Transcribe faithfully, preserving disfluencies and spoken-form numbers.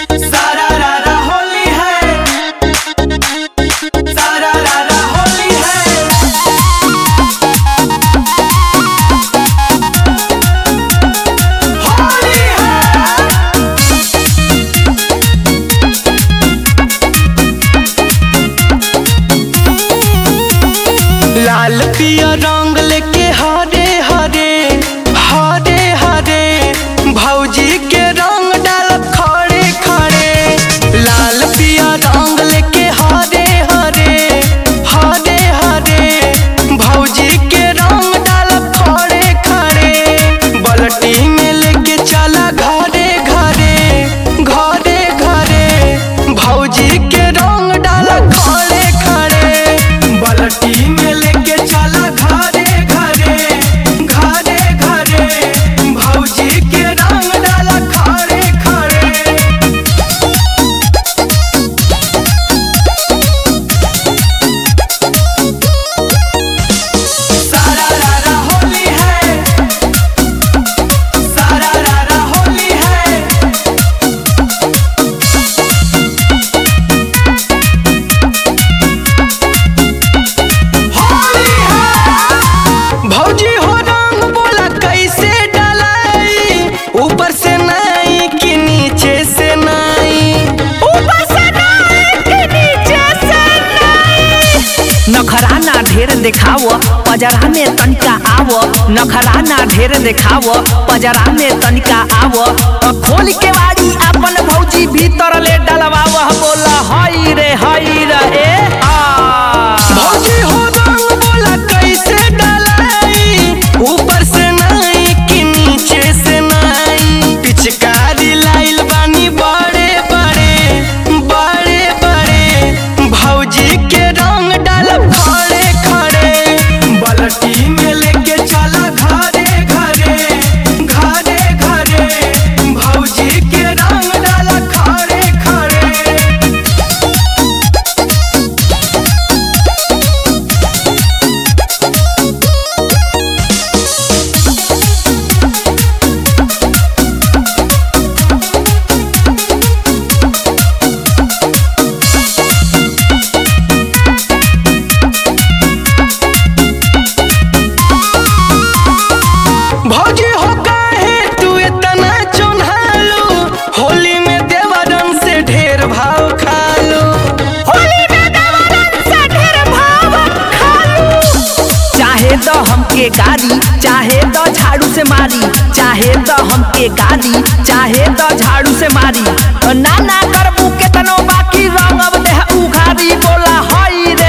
सारा रारा होली है, सारा रारा होली है। होली है। लाल पिया रंग लेके हरे हरे हरे हरे भौजी के रंग डालत खड़े खड़े। लाल पिया रंग लेके हरे हरे हरे हरे भौजी के रंग डालत खड़े खड़े। बल्टी में लेके चला घरे घरे घरे घरे भौजी के रंग डालत खड़े खड़े। बल्टी में लेके चला घरे घरे घरे घरे भौजी के रंग डाला खड़े खड़े। सारा रारा होली है, सारा रारा होली है। होली है। भौजी हो रंग बोला कैसे डलाई, ऊपर से नहीं कि नीचे से नहीं, ऊपर से नहीं कि नीचे से नहीं। नखराना ढेर देखाव पजरा में तनिका आव। नखराना ढेर देखाव पजरा में तनिका आव। खोल के बाड़ी अपन भौजी भीतर ले डलवाव। बोला हई रे हई रे आ। भौजी हो रंग बोला कैसे डलाई, ऊपर से नहीं कि नीचे से नहीं। पिचकारी लाइल बानी बड़े बड़े बड़े बड़े भौजी के रंग डालब खड़े खड़े। बल्टी में लेके चला घरे घरे घरे घरे भौजी के रंग डाला खड़े खड़े। भौजी हो काहे तू इतना चुन्हालू, होली में देवरन से ढेर भाव खालू। होली में देवरन से ढेर भाव खालू। चाहे तो हमके गाली चाहे तो झाड़ू से मारी, चाहे तो हमके गाली चाहे तो झाड़ू से मारी। ना ना करबू केतनो बाकी रंग अब देह उघारी। बोला हई